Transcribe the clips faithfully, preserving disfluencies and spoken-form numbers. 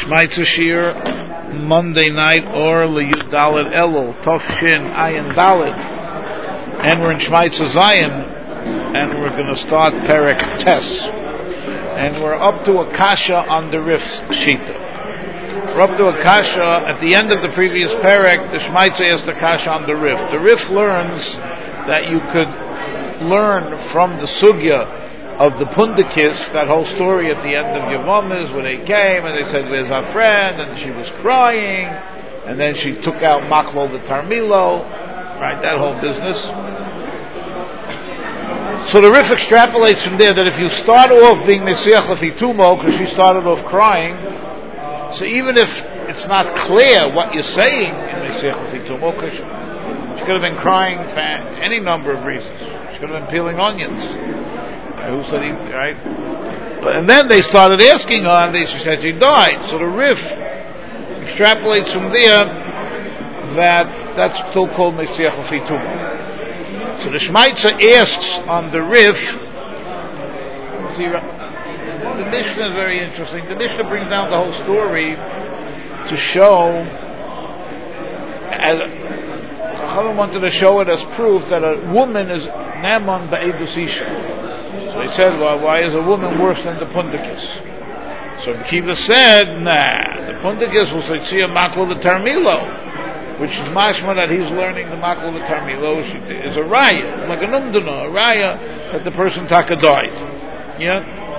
Shmaitza Shir, Monday night, or Liyud Dalet Elul, Tov Shin Ayin Dalet, and we're in Shmaitza Zion, and we're going to start Perek Tes, and we're up to a kasha on the Rif Shita. We're up to a kasha at the end of the previous Perek. The Shmaitza asked the kasha on the Rif. The Rif learns that you could learn from the sugya of the Pundakis, that whole story at the end of Yevamos, where they came and they said, "Where's our friend?" and she was crying, and then she took out Maklo the Tarmilo, right? That whole business. So the Rif extrapolates from there that if you start off being Mesiach Lefitumo, because she started off crying, so even if it's not clear what you're saying in Mesiach Lefitumo, because she, she could have been crying for any number of reasons. She could have been peeling onions. Who said he, right? But, and then they started asking her, and they said she died. So the Rif extrapolates from there that that's still called Mesiach Lefitumo. So the Shmaitza asks on the Rif, see, the, the Mishnah is very interesting. The Mishnah brings down the whole story to show, as Chachamim wanted to show it as proof that a woman is Naman Ba'edus Isha. So he said, well, why is a woman worse than the Pundakis? So Kiva said, nah, the Pundakis will say, Tzia Maklo the Tarmilo, which is mashma that he's learning the Maklo the Tarmilo is a raya, like a numdana, a raya that the person taka died. Yeah?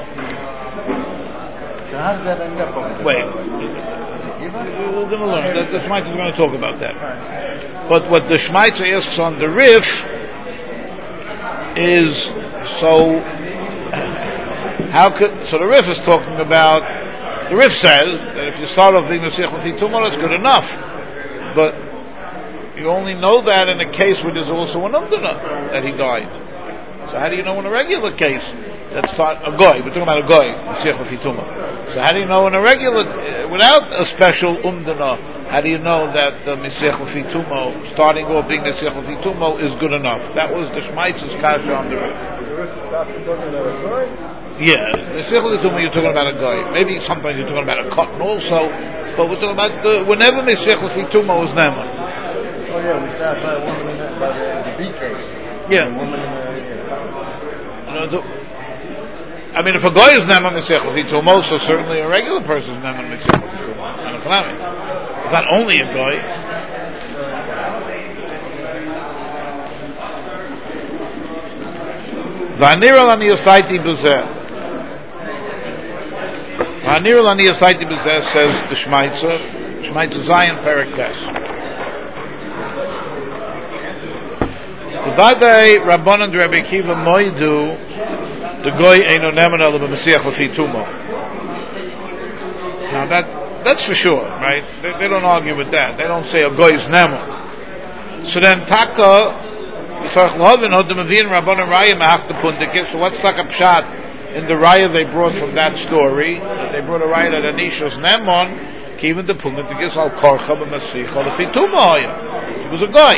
So how does that end up over there? Wait, we're going to learn. The, the Shmaitza is going to talk about that. But what the Shmaitza asks on the Rif is, so how could, so the Rif is talking about, the Rif says that if you start off being Mesiach Lefitumo, that's good enough. But you only know that in a case where there's also an umdana that he died. So how do you know in a regular case that's start, a goy, we're talking about a goy, Mesiach Lefitumo. So how do you know in a regular, uh, without a special umdana, how do you know that the Mesiach Lefitumo, starting off being Mesiach Lefitumo, is good enough? That was the Shmaitza's kasha on the Rif. Yeah, Mesiach Lefitumo you're talking about a guy. Maybe sometimes you're talking about a cotton also, but we're talking about the, whenever Mesiach Lefitumo is Naman. Oh yeah, we started by a woman in the, by the, the B case. Yeah. The woman in the, yeah. No, the, I mean, if a guy is Naman Mesiach Lefitumo, so certainly a regular person is Naman Mesiach Lefitumo. It's not only a guy. V'anira lani yosaiti b'zeh. V'anira lani yosaiti b'zeh says the Shmaitza, Shmaitza Zion Perek Tes. T'vadei Rabbanan Rabbi Akiva Moidu the goy eino neman ela b'Mesiach Lefitumo. Now that that's for sure, right? They, they don't argue with that. They don't say a goy is neman. So then Taka. So what's like a pshat in the raya they brought from that story? They brought a raya that Anishos Nemon even the Pundakis al Korcha b'Mesiach Lefitumo. He was a guy.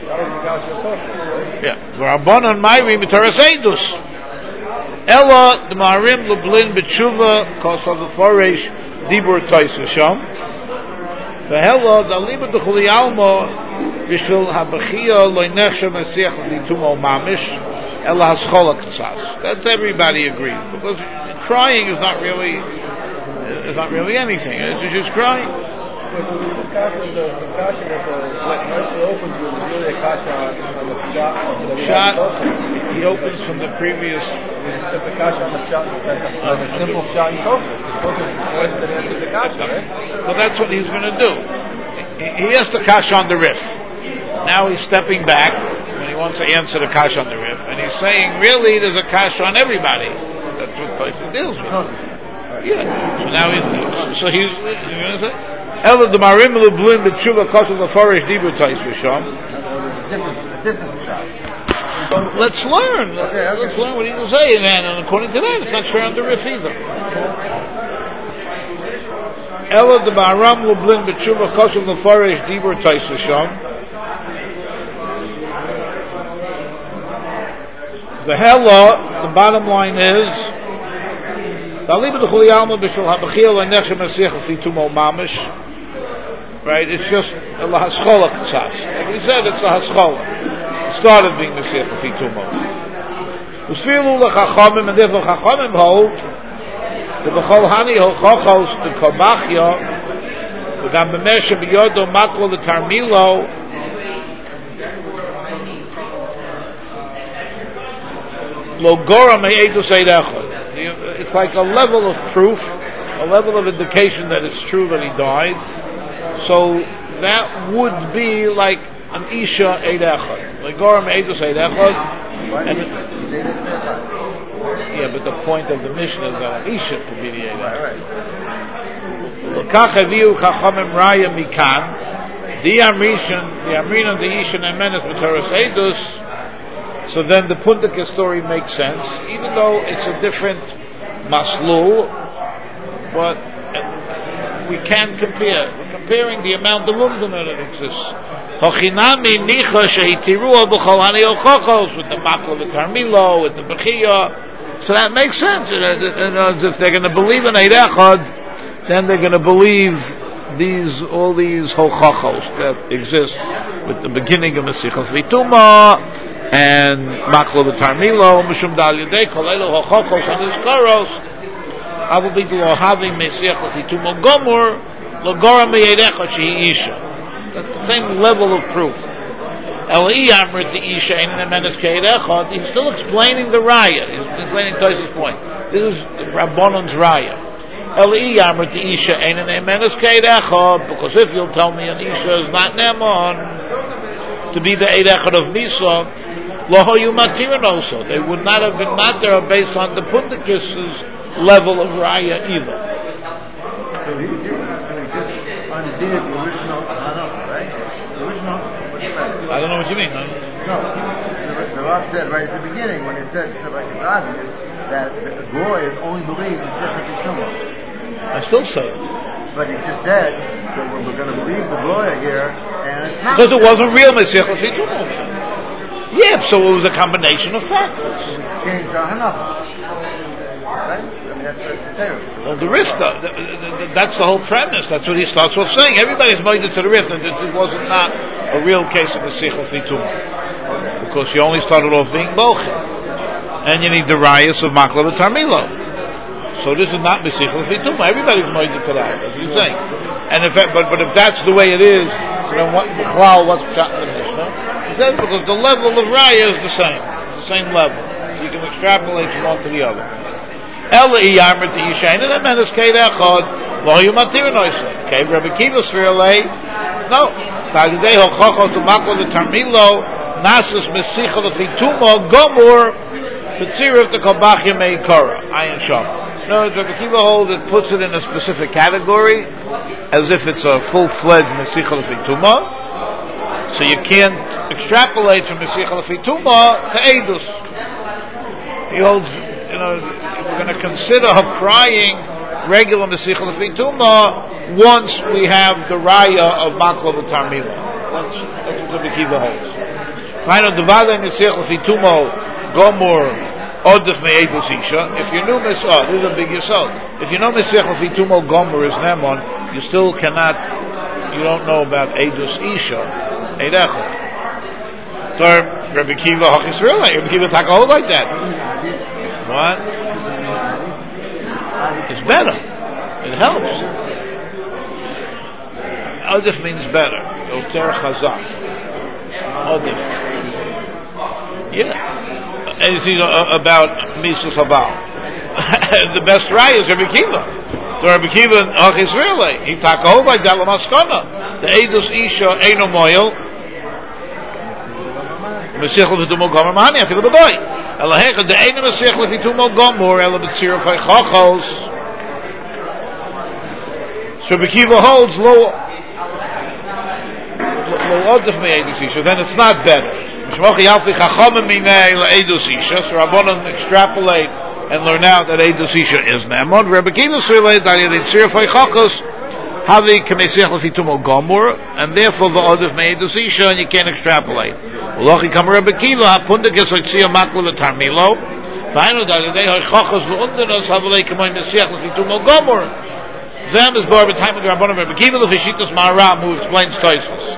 Yeah. Rabbanan Mayri Mitaras Eidus. Ella the Marim Lublin B'Tshuva Kosov the Foresh Dibur Taisasham. The Hella the Liba the Chuli Alma. Bishul habachia lo nechshav Mesiach Lefitumo mamish ela haschol ktsas. That's everybody agrees, because crying is not really is not really anything. It's just crying. But this kasha, the kasha that the Rashi opens with is really a kasha on the pshat. Pshat. He opens from the previous. It's a kasha on the pshat, on the simple pshat in Tosfos. Because Tosfos is the question that answers the kasha, right? Well, that's what he's going to do. He has the kasha on the Rif. Now he's stepping back when he wants to answer the kasha on the Rif, and he's saying, really, there's a kasha on everybody. That's what Tosfos deals with. Yeah. So now he's, so he's, you know what I'm saying? Ela the Marim Lublin B'Tshuva Kosov the Foresh Dibur Taisasham. Let's learn. Let's learn what he will say, and according to that, it's not sure on the Rif either. Ela the Maram Lublin B'Tshuva Kosov the Foresh Dibur Taisasham. The hella, the bottom line is Right? It's just a haskola ktsas. Like we said, it's a haskola. It started being Mesiach Lefi Tumo. Usfilu lechachamim, and therefore chachamim hold the b'chol hani hochachos the kabachya the gam b'mesha b'yodo maklo the tarmilo lo gora me'edu seidechot. It's like a level of proof, a level of indication that it's true that he died. So that would be like an isha eidechot. Lo gora me'edu seidechot. Yeah, but the point of the mission is that an isha could be the eidechot. L'kach haviu chachamim raya mikan. The amrishan, the amrin of the isha nemenes b'toras eidus. So then the Pundaka story makes sense, even though it's a different maslul, but we can compare. We're comparing the amount of lumdana that exists. Hochinami nicha shehitiruah b'chol hani ochachos, with the makla v'tarmilo, with the bechiyah. So that makes sense. You know, if they're going to believe in Eid Echad, then they're going to believe these, all these hochachos that exist with the beginning of Mesiach Lefi Tumo, and maklo v'tarmilo mishum dal yedei kol elu hochachos hanizkaros avu b'dlo having Mesiach Lefi Tumo gomur lo gora me'eid echad shehi isha. That's the same level of proof. El'i amrit the isha ein nemenes ke'eid echad. He's still explaining the raya. He's explaining Tosfos' point. This is Rabbonon's raya. El'i amrit the isha ein nemenes ke'eid echad, because if you'll tell me an isha is not nemon to be the eid echad of Misa, Lohoyu Matirin also. They would not have been matir based on the Pundakis' level of Raya either. So he, so he just undid the original Hanacha, right? The original, what's the matter? I don't know what you mean. No, no the, the Rav said right at the beginning when it said, said like it's obvious that the Goy is only believed in Mesiach Lefi Tumo. I still say it. But he just said that we're, we're going to believe the Goy here, and it's not. Because it wasn't real Mesiach Lefi Tumo. Yeah, so it was a combination of factors. So we changed our Hanacha. Right? I mean, that's, that's well, the Rifta, the, the, the, that's the whole premise. That's what he starts off saying. Everybody's minded to the Rifta that it wasn't not a real case of Mesiach Lefi Tumo. Because you only started off being Bochel. And you need the Rayas of Makla v'Tarmilo. So this is not Mesiach Lefi Tumo. Everybody's minded to that, as you're saying. And if it, but, but if that's the way it is, so then what, B'chlal, what's Pshat in the Mishnah? Because the level of Raya is the same. It's the same level. You can extrapolate from one to the other. Okay, Rabbi Kiva Svirlei. No. Talidei hochachos to maklo v'tarmilo nasus Mesiach Lefi Tumo gomur b'tziruf the kolbachya meikara. Ayin sham. No, Rabbi Kiva holds it, puts it in a specific category, as if it's a full-fledged Mesiach Lefi Tumo. So you can't extrapolate from Mesiach Lefi Tumo to Eidus. He holds, you know, we're going to consider her crying regular Mesiach Lefi Tumo once we have the raya of Maklo v'Tarmilo. That's, that's what Rabbi Kiva holds. Right on the Vale Mesiach Lefi Tumo Gomur Odef me'edus isha. If you knew Mesiach, oh, this is a big yesod. If you know Mesiach Lefi Tumo Gomur is Nemon, you still cannot, you don't know about Edus Isha, Eid Echad. So Rabbi Kiva Hachis Rilei, Rabbi Kiva take a hold like that. What? It's better. It helps. Odef means better. Oter Chazak. Odef. Yeah. Anything about Misus Habal. The best raya is Rabbi Kiva. So Rabbi Kiva Hachis Rilei, he take a hold like that Lamaskana. The Edus Isha Eino Moyel. Mesiach Lefi Tumo Gomor Mahani, I feel the boy. Elahechad the Eino Mesiach Lefi Tumo Gomor Ela B'tziruf HaChachos. So Rabbi Kiva holds lo lo odef me'edus isha. Then it's not better. Mishmochi Yalfi Chachamim Minei LaEdus Isha. So Rabbanan extrapolate and learn out that Edus Isha is Nemon. Rabbi Kiva Svilei Dali B'tziruf HaChachos Havi K'Mesiach Lefi Tumo Gomor, and therefore the odef me'edus isha, and you can't extrapolate. Ulochi Kam Rabbi Kiva Hapundakis Otzia Maklo v'Tarmilo Final that they are chachos v'undanos havalei k'moy Mesiach l'fitum gomor. Zem is bar b'tayim of the Rabbanim Rebbe Kiva l'fishitos Maharam who explains Tosfos.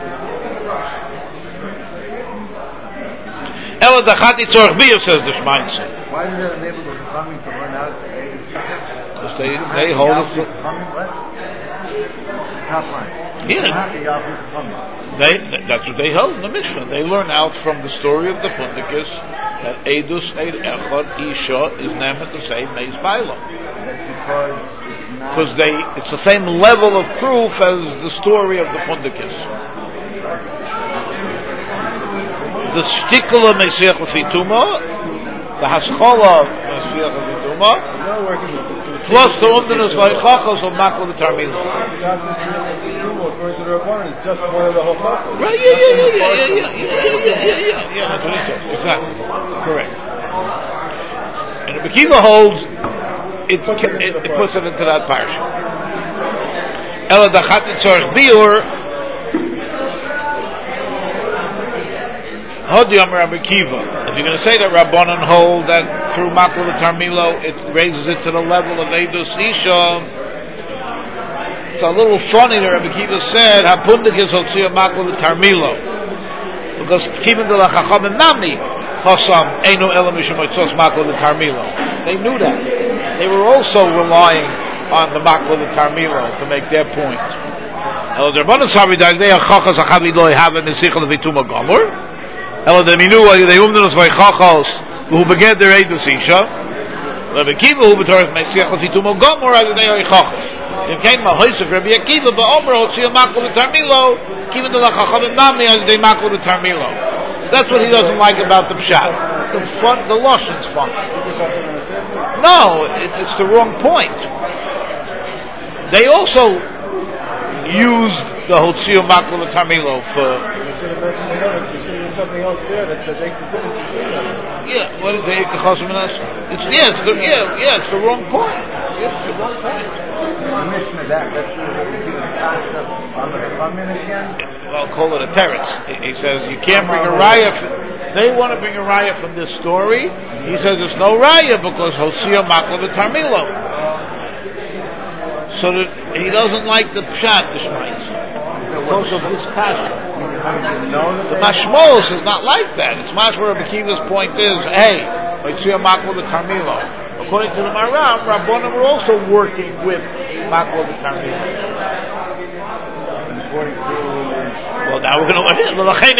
Ela dachati tzorch biyah says the Shmaitzer. Why does it enable the Chachamim to run out the Eidos? Because they they hold it. To, what? Top line. Yeah. They, that's what they hold in the Mishnah. They learn out from the story of the Pundikus that Eidus Eid Echad Isha is never the same Meis Baila. That's because it's not. Because they, it's the same level of proof as the story of the Pundikus. The Shtikula Mesiach L'Fituma, the Haskola Mesiach L'Fituma, plus the Umdinus Vaychachos of Makal the Tarmila. According to the Rabbanan, it's just one of the Hochachos. Right, yeah, yeah, yeah, yeah, yeah, yeah, yeah, yeah, yeah, yeah, yeah, that's what he says, exactly, correct. And the Bekiva holds, it, it, it puts it into that parsha. Ela dachat tzorch biur, Hodiyam Rabbi Kiva. If you're going to say that Rabbanan hold that through Makal the Tarmilo, it raises it to the level of Eidus Isha, it's a little funny that Rabbi Kiva said, Hapundik is Hotzia Makal the Tarmilo. Because Kivin de la Chachamim Nami, Hossam, Einu Elam Mishamoitzos Makal the Tarmilo. They knew that. They were also relying on the Makal the Tarmilo to make their point. El Rabbanan Savi Dagdei HaChachas HaChavi Lo Yehavim Mesichel Vituma Gomor. Ela de minu de umdinus vaychachos who began their Eidus Isha. Rabbi Kiva who betoreth Mesiach l'fitum gomor al yedei vaychachos. It came a hoist of Rabbi Akiva, but Omer hotzia makol v'tarmilo, Kiva de la chachamim nami al yedei makol v'tarmilo. That's what he doesn't like about the pshat. The fun, the lashon's fun. No, it, it's the wrong point. They also used the hotzia makol v'tarmilo for. Something else there that, that makes the difference. Yeah, what did they It's yeah, it's the, yeah, yeah, it's the wrong point. Yeah, it's the wrong point. The Mishnah that that's where we give us concept on the Chachamim again. Well, call it a teretz. He says you can't bring a raya. From, they want to bring a raya from this story. He says there's no raya because Hosea Makla the Tarmilo. So that he doesn't like the pshat, the Shmaitz. Because of this kasha. The Mashmos is not like that. It's much where Rabbi Kiva's point is, hey, Mitzvah Maklo the Tarmilo. According to the Maram, Rabbanim were also working with Maklo the Tarmilo. Well, now we're going to let him. Let him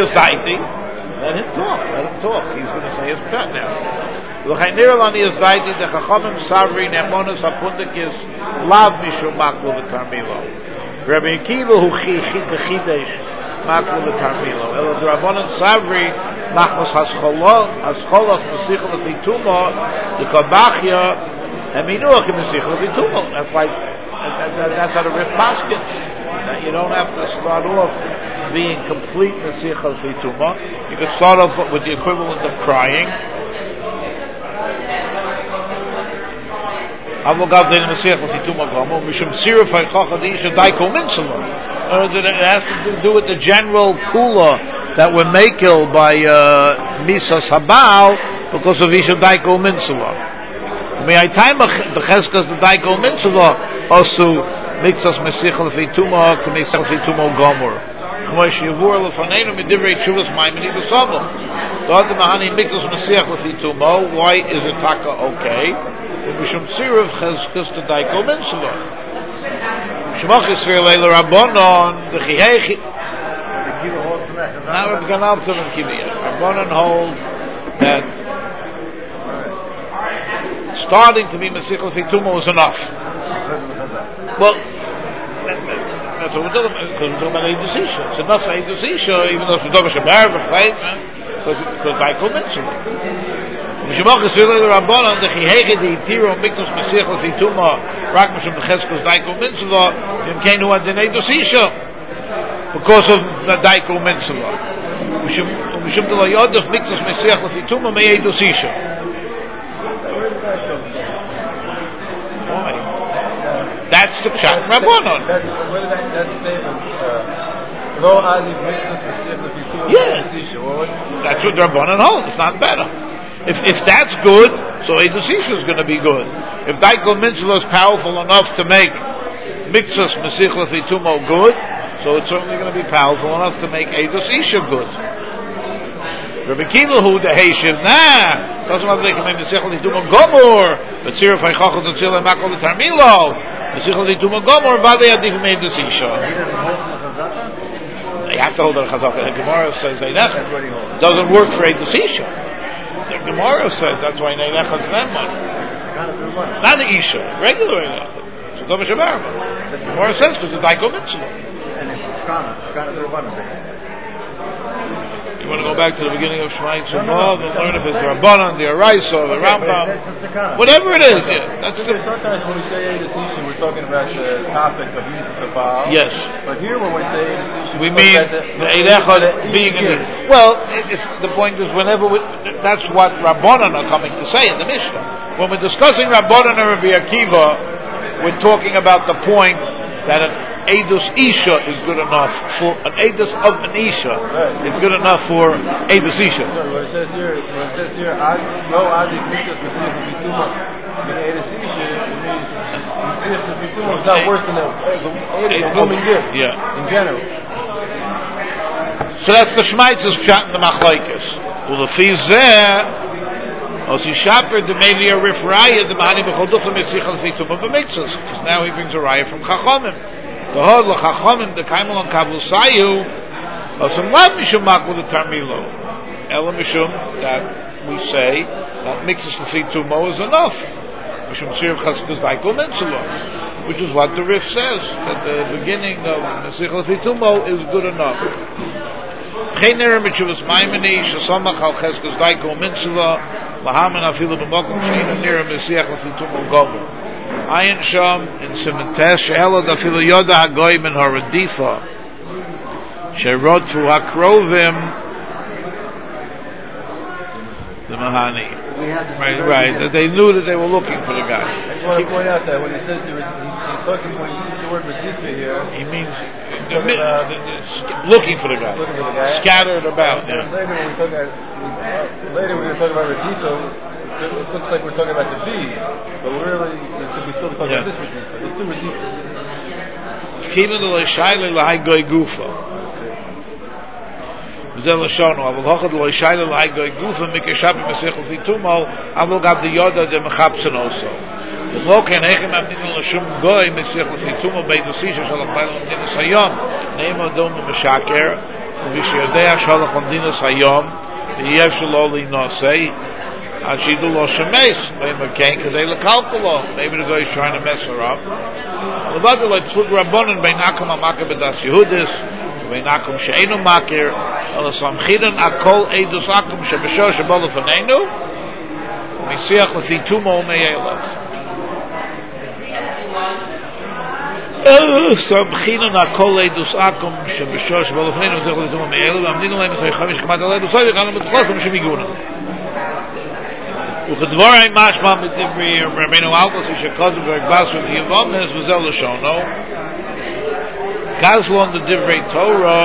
talk. Let him talk. He's going to say his pshat now. L'chaynir l'aniyas daiti the Chachamim Savri Ne'monos HaPundikis Lav Mishum Maklo the Tarmilo. Rabbi Akiva who chidesh Maklo the Tarmilo. Elo the Rabbanan Savri Machmas Hascholos Hascholos Mesichel L'Fituma the Kabachia and Minuach Mesichel L'Fituma. That's like that, that, that's how the Rif Paskins. That you don't have to start off being complete Mesichel L'Fituma. You could start off with the equivalent of crying. Avogav de Mesiach l'Fituma Gomo Mishum Siruf Haychacha Deisha Daiko Minsula. It has to do with the general kula that were makil by uh, Misas Habal because of Isha Daiko Minsula. May I time the Cheskas the Daiko Minsula also Mixas Mesiach l'Fituma K'Mesiach l'Fituma Gomor. Chmoish Yavur l'Faneinu Midivrei Chuvas Maimoni B'Savim. God the Mahani Mixas Mesiach l'Fituma. Why is it taka okay? Mishum Tzirav Cheskas to Daiko Minsula. Shemachis Virleila Rabbanon the Chihechi. Now we're going up to them Kiviyah. Rabbanon hold that starting to be Mesiach l'Fituma was enough. Well, that's what we're talking about. Because we're talking about Eidus Isha. It's enough for Eidus Isha, even though it's talking about Shebar, because Daiko Minsula. Mishmachas Virleila Rabbanon the Chihechi the Itiro Mikdos Mesiach l'Fituma Rak Mishum Cheskas Daiko Minsula Yom Keinu Adinei Dosisha because of the Daiko Minsula. Mishum de la Yodef Mikdos Mesiach l'Fituma Mei Dosisha. Why? That's the Pshat Rabbanon. That statement. Lo Adi Mikdos Mesiach l'Fituma. Yeah, that's what Rabbanon holds. It's not better. If if that's good, so Eidus Isha is going to be good. If Daiko Mitzvah is powerful enough to make Mitzvahs Mesichel Fitumo good, so it's certainly going to be powerful enough to make Eidus Isha good. Rabbi Kiva who the Heishiv, nah, doesn't have to make Mesichel Fitumo Gomor, but Sirah Feichachot and Tzil and Makol Tarmilo, Mesichel Fitumo Gomor, Vade Adif Eidus Isha. You have to hold on to Chazaka. The Gemara says Eidech doesn't work for Eidus Isha. The Gemara says that's why Eidech is that one. Not the Isha, regular Eidech. So Dom Shabarma. The Gemara says because the Daiko Mitzvah. And if it's Kana, it's Kana the Rabbanan, basically. You want to go back to the beginning of Shema Yitzchak no, no, no. and learn if it's the Rabbanan, the Araisa, the Rambam, whatever it is. Yeah, that's the. Sometimes when we say Eidus Isha, we're talking about the topic of Yisus of Baal. Yes. But here, when we say Eidus Isha, we mean the Eidechad being in it. Well, it's, the point is, whenever we, that's what Rabbanan are coming to say in the Mishnah. When we're discussing Rabbanan and Rabbi Akiva, we're talking about the point that an Eidus Isha is good enough for an Eidus of an Isha right. is good enough for Eidus Isha. So what it says here, what it says here, no Adik Mitzvah Mesichel Fitumo, the Eidus Isha means Mesichel Fitumo is not worse than a woman gift. Yeah. In general. So that's the Shmaitz's pshat in the Machlokes. Well, the Fizeh, Os Yishaper the Melia Rif Raya the Mahani B'Choduch Mesichel Fitumo b'Mitzvahs, because now he brings a Raya from Chachamim. The Hod l'Chachamim the Kaimel on Kavlusayu Osam Lav Mishum Makul the Tarmilo Ela Mishum that we say that mixes the Fitumo is enough Mishum Sirv Chaskus Daiko Mitzvah, which is what the Rif says that the beginning of Mesichel Fitumo is good enough. Chener Mitzvahs Maimoni Shasamach Al Chaskus Daiko Mitzvah Lahaman Afilu B'Mokum Sheinu Nira Mesichel Fitumo Gomer Ayin Sham in Simentes She'elod Afilu Yoda HaGoyim in Haradifa She'rodfu HaKrovim the Mahani. Right, right. That they knew that they were looking for the guy. I just want to point out that when he says he was, he's, he's talking, when he uses the word Radifa here, he means the, the, the, the, looking for the guy. Looking for the guy. Scattered about. Yeah. Later when we talk about later when we talk about Radifa, it looks like we're talking about the bees, but we're really it could be still talking yeah. about this Radifa. There's two Radifas. Kiva the Shaila Lahai Goy Gufa. Zel Shono, I will hoch the Shaila Lahai Goy Gufa Mikashab Mesichel Fitumo. I will have the Yoda the Mechapsen also. The Moken Hechem Abdin Lashum Goy Mesichel Fitumo Beidus Isha Shalach Bailon Dinas Hayom. Neimo Dom Meshaker. Vishiyodea Shalach Dinas Hayom. Yev Shaloli Nosei. Ashidu Lo Shemes. Maybe McCain Kadei LeKalkulo. Maybe the guy is trying to mess her up. Levada like Plug Rabbonin Beinakum Amakar B'das Yehudis. Beinakum She'enu Makir. Elasam Chidan Akol Eidus Akum Shebesho Shebol Lefanenu. Mesiach Lefitumo Me'elav. Elasam Chidan Akol Eidus Akum Shebesho Shebol Lefanenu. Mesiach Lefitumo Me'elav. Amdinu Leim Etoy Chamish Chmat Alei B'Soy V'Chanam B'Tchlokum Shemigunan. וכדבורי משמע מדברי רבינו אלפס שכתוב בגבס וביבומס וזה לשונו Gazlon the Divrei Torah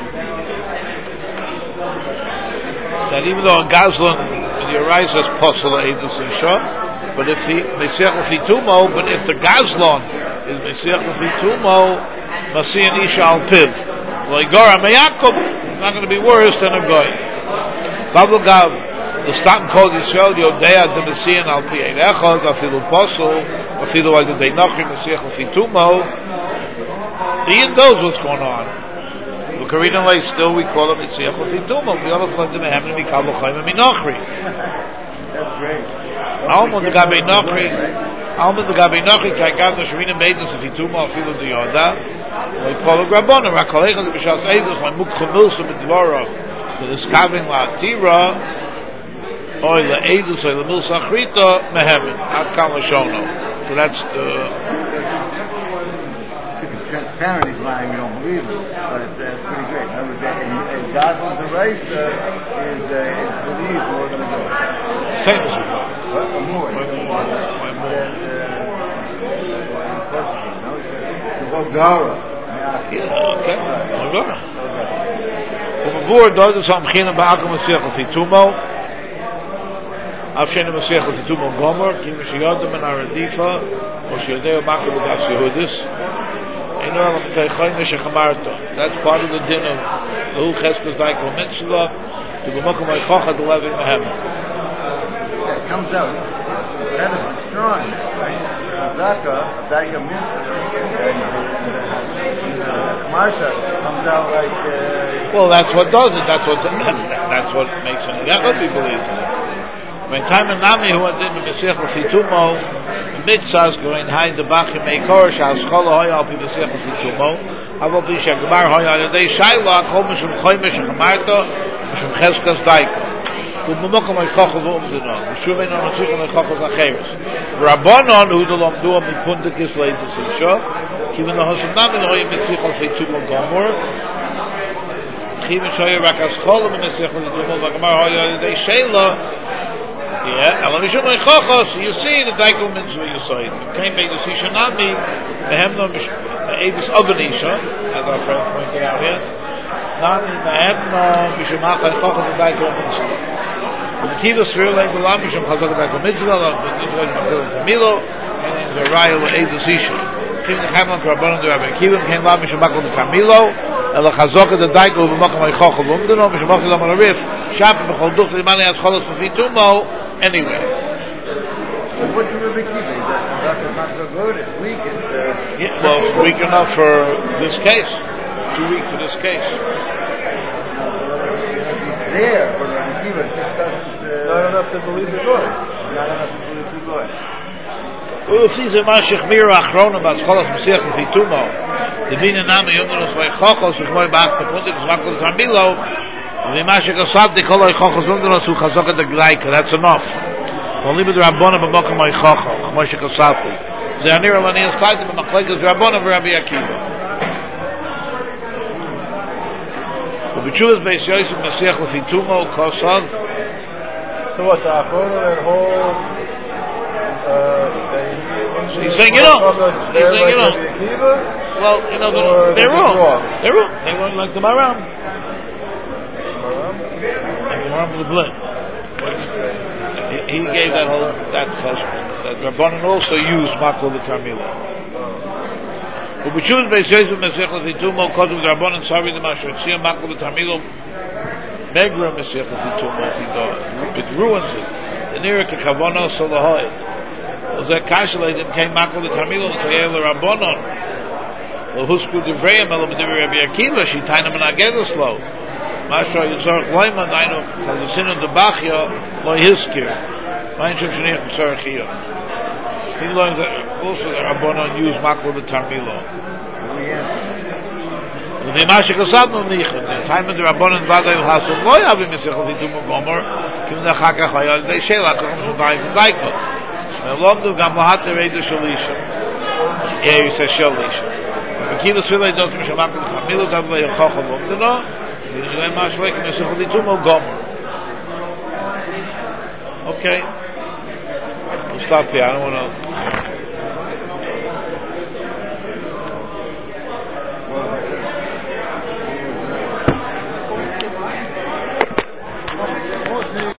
that even though in Gazlon the Arais says Posel Eidus Isha, but if he Mesiach Lefitumo, but if the Gazlon is Mesiach Lefitumo Masian Isha Al Piv Loigora Meyakum, not going to be worse than a Goy. Babu Gav the Staten called Yisrael Yodea the Messian Al Pi Ein Echad Afilu Posel Afilu Al Yodei Nachri Mesiach Lefitumo. He knows what's going on. The Korean way still we call him Mesiach Lefitumo. We all have to have him Mikal L'Chaim Minachri. That's great. Almond the Gabe Nachri. Almond the Gabe Nachri. Kagav the Shirina Meidus Lefitumo Afilu Diyoda. We call it Rabbanon. Rakolecha the B'Shas Eidus my Mukha Milsa B'Dvarav. So this Kavin La Oy la Eidus oy la Milsa Achrita Mehemen Ad Kam Lashono. So that's the. Transparent, he's lying, we don't believe him, but it's, uh, it's pretty great. In other words, and Gazlan the race uh, is, uh, is believed more than a goy. Same as a goy. What? Or more. Why more? Why more? The Vogara. Yeah, okay. Vogara. Before does some beginnen bij Akum Mesiach Lefitumo. Afshen Masech L'Titum Gomer, Kim Shiyodem and Aradifa, or Shiyodeo Makro B'das Yehudis. That's part of the din of Hu Cheskos Daiko Mitzvah to B'mokum Eichocha to Levi Mehem. It comes out incredibly strong, right? Chazaka, Daiko Mitzvah, and Chmarta comes out like. Uh, well, that's what does it. That's what that's what makes an Echad be believed. When time and Nami who did the Masech L'Chitumo. Mitzvahs going high the Bachim Meikor Shas Chol Hoy Al Pi Masech L'Chitumo Avol Pi Shagmar Hoy Al Yadei Shaila Kol Mishum Choyme Shechamarto Mishum Cheskas Daiko Fu B'mokom Eichocha V'Umdino Mishum Einon Matzichon Eichochas Acheres Rabbanon Hu Delom Dua Mipundikis Leitus Isha Kivin Lahosam Namin Hoy Mitzvich Al Feitumo Gomor Chivin Shoy Rakas Chol B'Masech L'Chitumo V'Gmar Hoy Al Yadei Shaila. Yeah, you see the Daiko Mitzvah you saw it. Came by the Sishanami, Mehemno Edis Oganisha, as our friend pointed out here. Nami Mehemno Mishumach Eichocha the Daiko Mitzvah. The Kiva Sfir like the Lam Mishum Chazok the Daiko Mitzvah, the Mitzvah Makil Tamilo, and the Raya Edis Isha. Kim the Chamon Karbonon the Rabbi Kiva came Lam Mishum Makil Tamilo, and the Chazok the Daiko B'mokom Eichocha V'Umdino, Mishum Makil Lam Arif, Shap B'chol Duch L'Imani As Cholos B'Fitumo. Anyway. Well, what's the Rebbe Kiva? That's not so good. It's weak. It's uh, yeah, well, it's weak enough for this case. Too weak for this case. No, it's there for Rebbe Kiva. It just doesn't. Uh, not enough to believe the Goy. Not enough to believe the Goy. Ufize Mashich Mira Achrona Bas Cholas Masech L'Chitumo. The Bina Nami Yomnos Vay Chochos V'Chmoy Ba'ach Tepundik Zmakol Tamilo. That's enough. Only with Rabbana b'mokum Eichocha, Chmoshe Kosati. Ze'anir alani inside the Machlekes Rabbana v'Rabbi Akiva. U'b'tshuvas Beis Yosef Masech L'Chitumo Kosav. So what? The Achrona that whole. Uh, He's saying you know. He's saying you know. Well, you know they're wrong. They're wrong. They weren't like the Maram. Like the Maram of the blood. He, he gave that whole that that Rabbanan also used Makol the Tarmila. U'b'tshuvas Beis Yosef Masech L'Chitumo Kosav the Rabbanan Savi the Masher Tzia Makol the Tarmila Megra Masech L'Chitumo it ruins it. The nearer to Kavana Solahoid. Was that Kashalaidim came Makol the Tarmila and say the Rabbanon. Well, Husku Divrei Melo B'Divrei Rabbi Akiva she tainam and Agedaslo. Masha Yitzarech Loiman Dainu Chalusin and Debachia Lo Hiskir. Mein Shem Shenich Yitzarech Chia. He learned that also the Rabbanon used Makol the Tarmila. The Masha Kasabno Nichan. The time of the Rabbanon Vadai L'Hasum Lo Yavi Masech L'Chitumo Gomer Kim Nechaka Chayal Dei Sheila Kochom Shadai V'Daiko. Melomdu Gam Lahat Reidu Shalisha. Here he says Shalisha. Kiva Svilei Dot Mishamakol the Tarmila Davlei Eichocha V'Umdino. Okay, we'll stop here. I don't want to